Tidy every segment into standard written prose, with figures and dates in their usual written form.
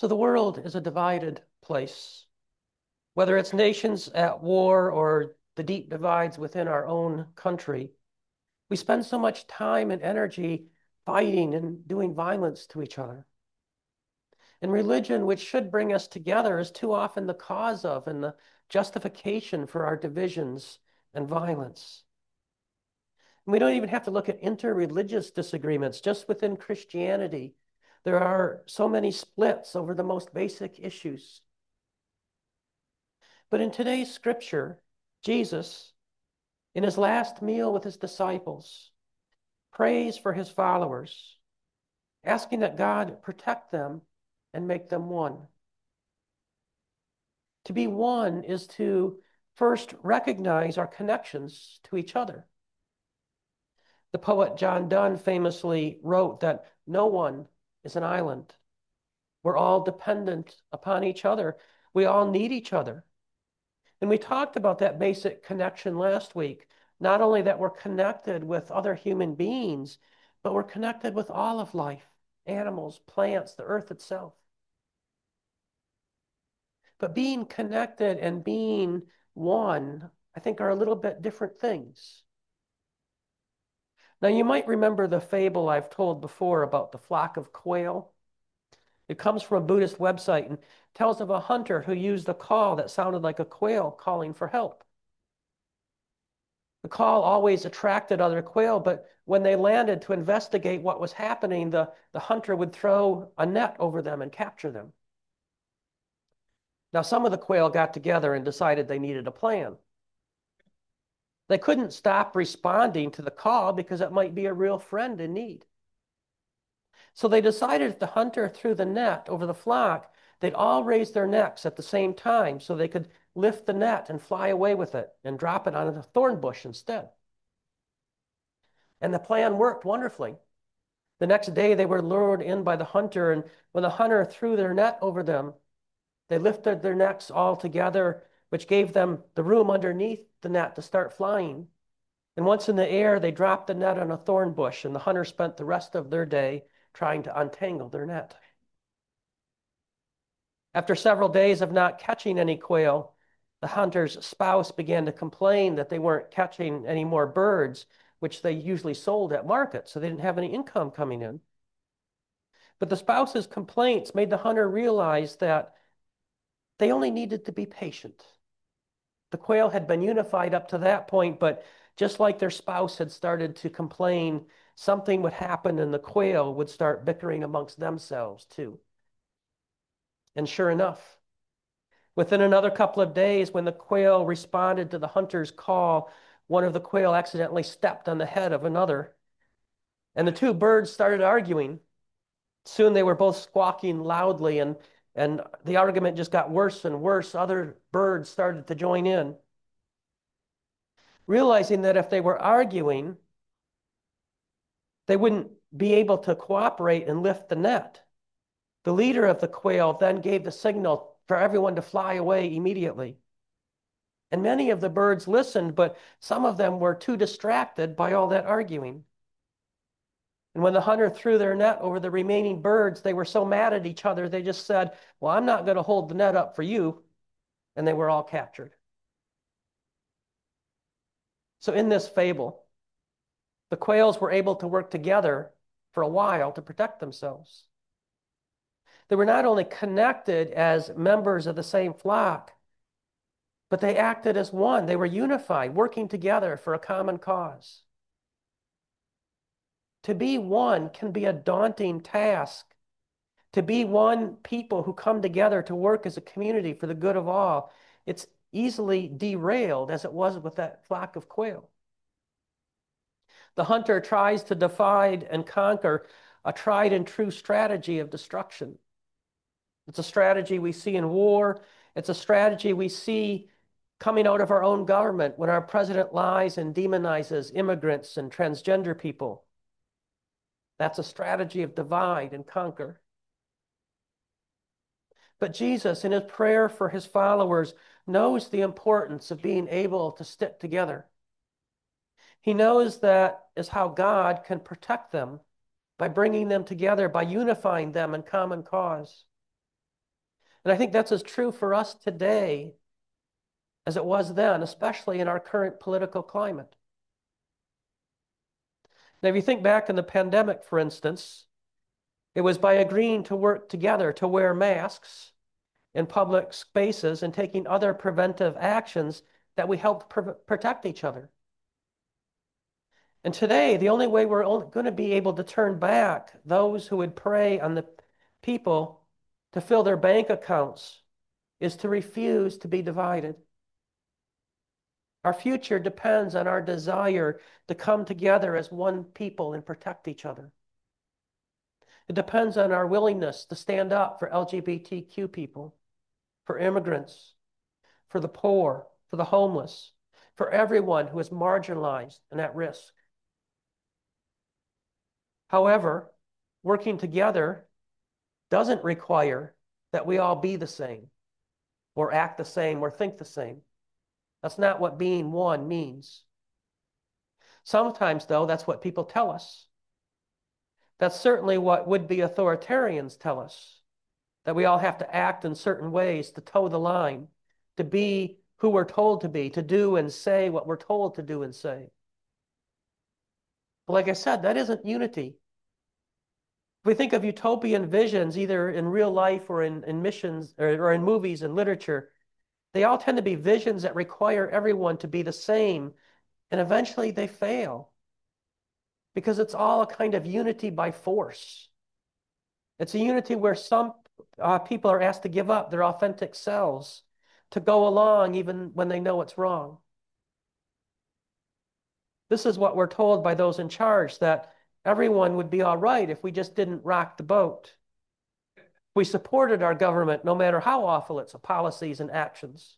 So the world is a divided place, whether it's nations at war or the deep divides within our own country. We spend so much time and energy fighting and doing violence to each other. And religion, which should bring us together, is too often the cause of and the justification for our divisions and violence. And we don't even have to look at interreligious disagreements. Just within Christianity, there are so many splits over the most basic issues. But in today's scripture, Jesus, in his last meal with his disciples, prays for his followers, asking that God protect them and make them one. To be one is to first recognize our connections to each other. The poet John Donne famously wrote that no one is an island. We're all dependent upon each other. We all need each other. And we talked about that basic connection last week. Not only that we're connected with other human beings, but we're connected with all of life, animals, plants, the earth itself. But being connected and being one, I think, are a little bit different things. Now, you might remember the fable I've told before about the flock of quail. It comes from a Buddhist website and tells of a hunter who used a call that sounded like a quail calling for help. The call always attracted other quail, but when they landed to investigate what was happening, the hunter would throw a net over them and capture them. Now, some of the quail got together and decided they needed a plan. They couldn't stop responding to the call because it might be a real friend in need. So they decided if the hunter threw the net over the flock, they'd all raise their necks at the same time so they could lift the net and fly away with it and drop it on a thorn bush instead. And the plan worked wonderfully. The next day they were lured in by the hunter, and when the hunter threw their net over them, they lifted their necks all together, which gave them the room underneath the net to start flying. And once in the air, they dropped the net on a thorn bush, and the hunter spent the rest of their day trying to untangle their net. After several days of not catching any quail, the hunter's spouse began to complain that they weren't catching any more birds, which they usually sold at market, so they didn't have any income coming in. But the spouse's complaints made the hunter realize that they only needed to be patient. The quail had been unified up to that point, but just like their spouse had started to complain, something would happen and the quail would start bickering amongst themselves too. And sure enough, within another couple of days, when the quail responded to the hunter's call, one of the quail accidentally stepped on the head of another, and the two birds started arguing. Soon they were both squawking loudly, and the argument just got worse and worse. Other birds started to join in, realizing that if they were arguing, they wouldn't be able to cooperate and lift the net. The leader of the quail then gave the signal for everyone to fly away immediately. And many of the birds listened, but some of them were too distracted by all that arguing. And when the hunter threw their net over the remaining birds, they were so mad at each other, they just said, "Well, I'm not going to hold the net up for you." And they were all captured. So in this fable, the quails were able to work together for a while to protect themselves. They were not only connected as members of the same flock, but they acted as one. They were unified, working together for a common cause. To be one can be a daunting task. To be one people who come together to work as a community for the good of all, it's easily derailed as it was with that flock of quail. The hunter tries to divide and conquer, a tried and true strategy of destruction. It's a strategy we see in war. It's a strategy we see coming out of our own government when our president lies and demonizes immigrants and transgender people. That's a strategy of divide and conquer. But Jesus, in his prayer for his followers, knows the importance of being able to stick together. He knows that is how God can protect them, by bringing them together, by unifying them in common cause. And I think that's as true for us today as it was then, especially in our current political climate. Now, if you think back in the pandemic, for instance, it was by agreeing to work together to wear masks in public spaces and taking other preventive actions that we helped protect each other. And today, the only way we're going to be able to turn back those who would prey on the people to fill their bank accounts is to refuse to be divided. Our future depends on our desire to come together as one people and protect each other. It depends on our willingness to stand up for LGBTQ people, for immigrants, for the poor, for the homeless, for everyone who is marginalized and at risk. However, working together doesn't require that we all be the same, or act the same, or think the same. That's not what being one means. Sometimes, though, that's what people tell us. That's certainly what would-be authoritarians tell us, that we all have to act in certain ways to toe the line, to be who we're told to be, to do and say what we're told to do and say. But like I said, that isn't unity. If we think of utopian visions, either in real life or in missions or in movies and literature, they all tend to be visions that require everyone to be the same, and eventually they fail because it's all a kind of unity by force. It's a unity where some people are asked to give up their authentic selves, to go along even when they know it's wrong. This is what we're told by those in charge, that everyone would be all right if we just didn't rock the boat. We supported our government no matter how awful its policies and actions.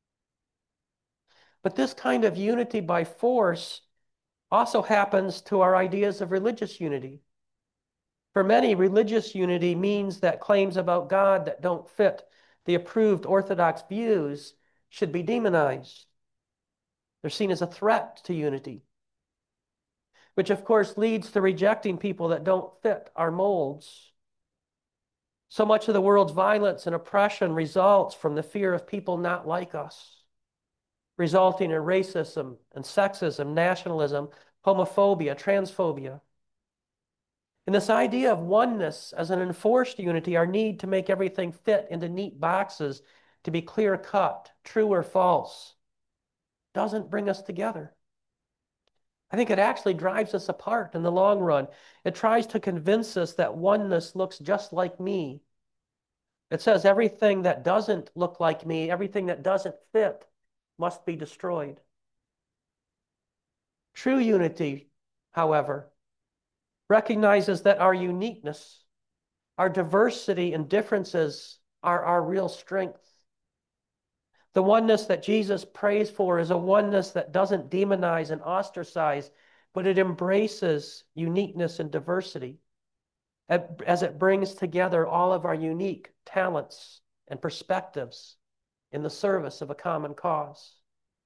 But this kind of unity by force also happens to our ideas of religious unity. For many, religious unity means that claims about God that don't fit the approved Orthodox views should be demonized. They're seen as a threat to unity, which of course leads to rejecting people that don't fit our molds. So much of the world's violence and oppression results from the fear of people not like us, resulting in racism and sexism, nationalism, homophobia, transphobia. And this idea of oneness as an enforced unity, our need to make everything fit into neat boxes, to be clear-cut, true or false, doesn't bring us together. I think it actually drives us apart in the long run. It tries to convince us that oneness looks just like me. It says everything that doesn't look like me, everything that doesn't fit, must be destroyed. True unity, however, recognizes that our uniqueness, our diversity and differences are our real strength. The oneness that Jesus prays for is a oneness that doesn't demonize and ostracize, but it embraces uniqueness and diversity as it brings together all of our unique talents and perspectives in the service of a common cause.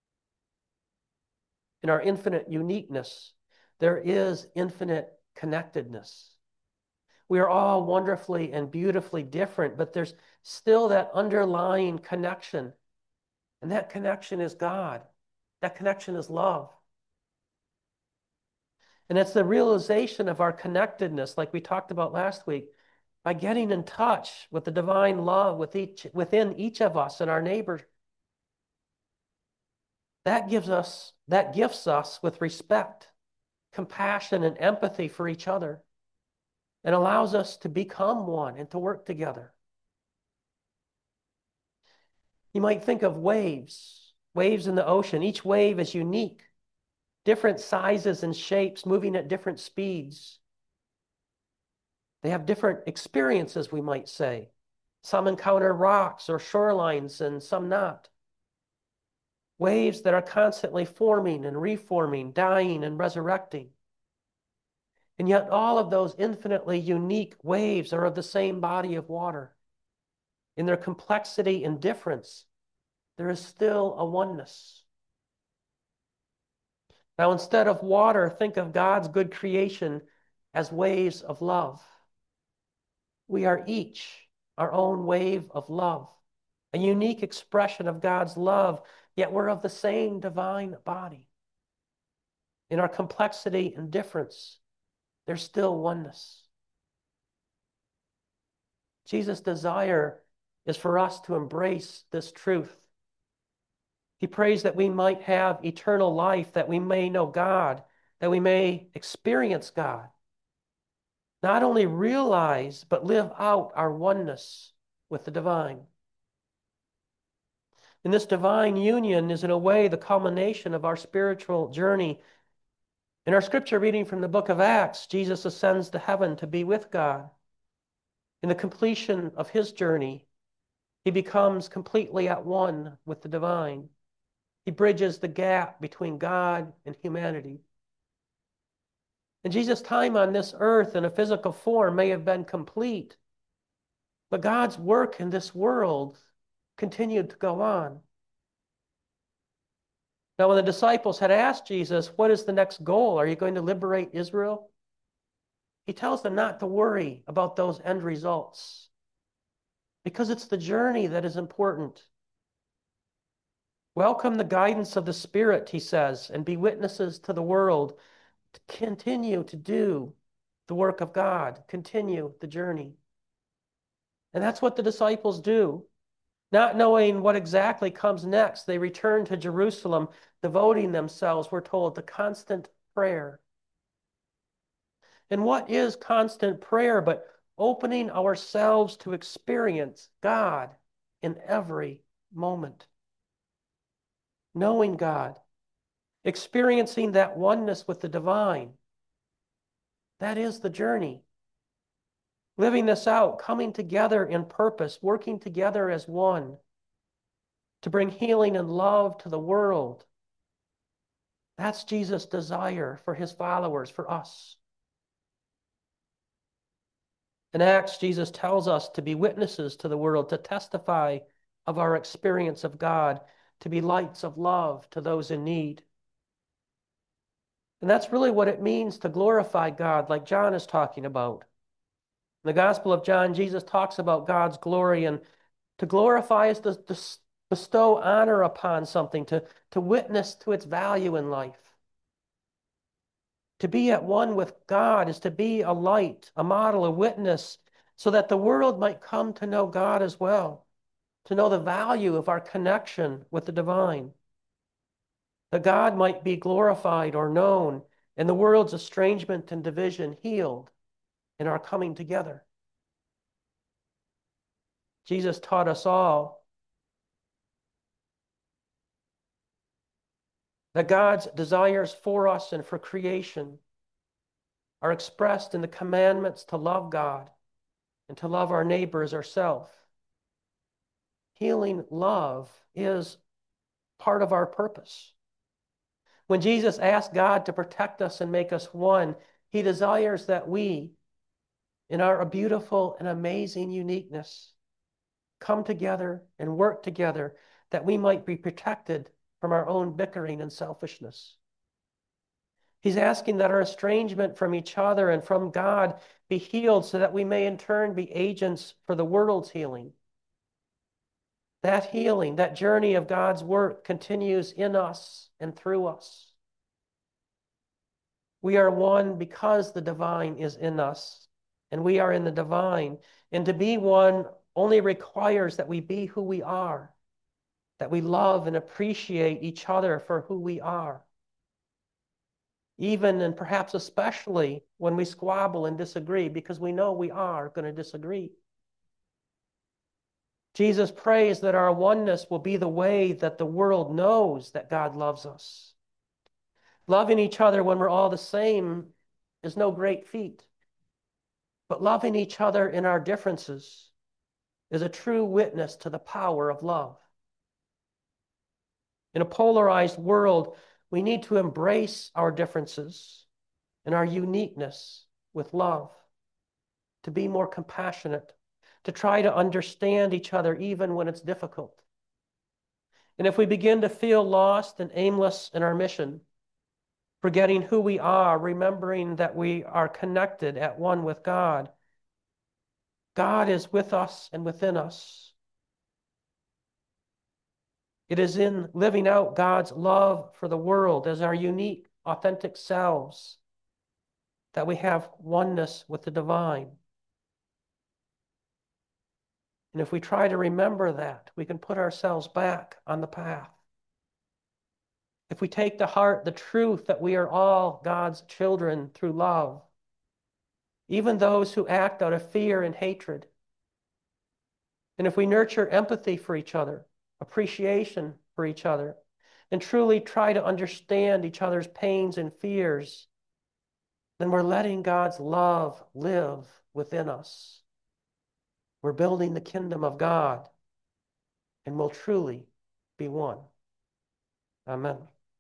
In our infinite uniqueness, there is infinite connectedness. We are all wonderfully and beautifully different, but there's still that underlying connection. And that connection is God. That connection is love. And it's the realization of our connectedness, like we talked about last week, by getting in touch with the divine love within each of us and our neighbor. That gifts us with respect, compassion, and empathy for each other, and allows us to become one and to work together. You might think of waves in the ocean. Each wave is unique, different sizes and shapes, moving at different speeds. They have different experiences, we might say. Some encounter rocks or shorelines and some not. Waves that are constantly forming and reforming, dying and resurrecting. And yet all of those infinitely unique waves are of the same body of water. In their complexity and difference, there is still a oneness. Now, instead of water, think of God's good creation as waves of love. We are each our own wave of love, a unique expression of God's love, yet we're of the same divine body. In our complexity and difference, there's still oneness. Jesus' desire is for us to embrace this truth. He prays that we might have eternal life, that we may know God, that we may experience God. Not only realize, but live out our oneness with the divine. And this divine union is in a way the culmination of our spiritual journey. In our scripture reading from the book of Acts, Jesus ascends to heaven to be with God. In the completion of his journey, he becomes completely at one with the divine. He bridges the gap between God and humanity. And Jesus' time on this earth in a physical form may have been complete, but God's work in this world continued to go on. Now, when the disciples had asked Jesus, what is the next goal? Are you going to liberate Israel? He tells them not to worry about those end results because it's the journey that is important. Welcome the guidance of the Spirit, he says, and be witnesses to the world to continue to do the work of God, continue the journey. And that's what the disciples do. Not knowing what exactly comes next, they return to Jerusalem, devoting themselves, we're told, to constant prayer. And what is constant prayer but opening ourselves to experience God in every moment? Knowing God, experiencing that oneness with the divine. That is the journey. Living this out, coming together in purpose, working together as one to bring healing and love to the world. That's Jesus' desire for his followers, for us. In Acts, Jesus tells us to be witnesses to the world, to testify of our experience of God, to be lights of love to those in need. And that's really what it means to glorify God, like John is talking about. In the Gospel of John, Jesus talks about God's glory, and to glorify is to bestow honor upon something, to witness to its value in life. To be at one with God is to be a light, a model, a witness, so that the world might come to know God as well, to know the value of our connection with the divine. That God might be glorified or known, and the world's estrangement and division healed in our coming together. Jesus taught us all that God's desires for us and for creation are expressed in the commandments to love God and to love our neighbor as ourselves. Healing love is part of our purpose. When Jesus asked God to protect us and make us one, he desires that we, in our beautiful and amazing uniqueness, come together and work together that we might be protected from our own bickering and selfishness. He's asking that our estrangement from each other and from God be healed so that we may in turn be agents for the world's healing. That healing, that journey of God's work continues in us and through us. We are one because the divine is in us, and we are in the divine. And to be one only requires that we be who we are, that we love and appreciate each other for who we are. Even and perhaps especially when we squabble and disagree, because we know we are going to disagree. Jesus prays that our oneness will be the way that the world knows that God loves us. Loving each other when we're all the same is no great feat. But loving each other in our differences is a true witness to the power of love. In a polarized world, we need to embrace our differences and our uniqueness with love, to be more compassionate, to try to understand each other even when it's difficult. And if we begin to feel lost and aimless in our mission, forgetting who we are, remembering that we are connected at one with God, God is with us and within us. It is in living out God's love for the world as our unique, authentic selves that we have oneness with the divine. And if we try to remember that, we can put ourselves back on the path. If we take to heart the truth that we are all God's children through love, even those who act out of fear and hatred, and if we nurture empathy for each other, appreciation for each other, and truly try to understand each other's pains and fears, then we're letting God's love live within us. We're building the kingdom of God, and we'll truly be one. Amen.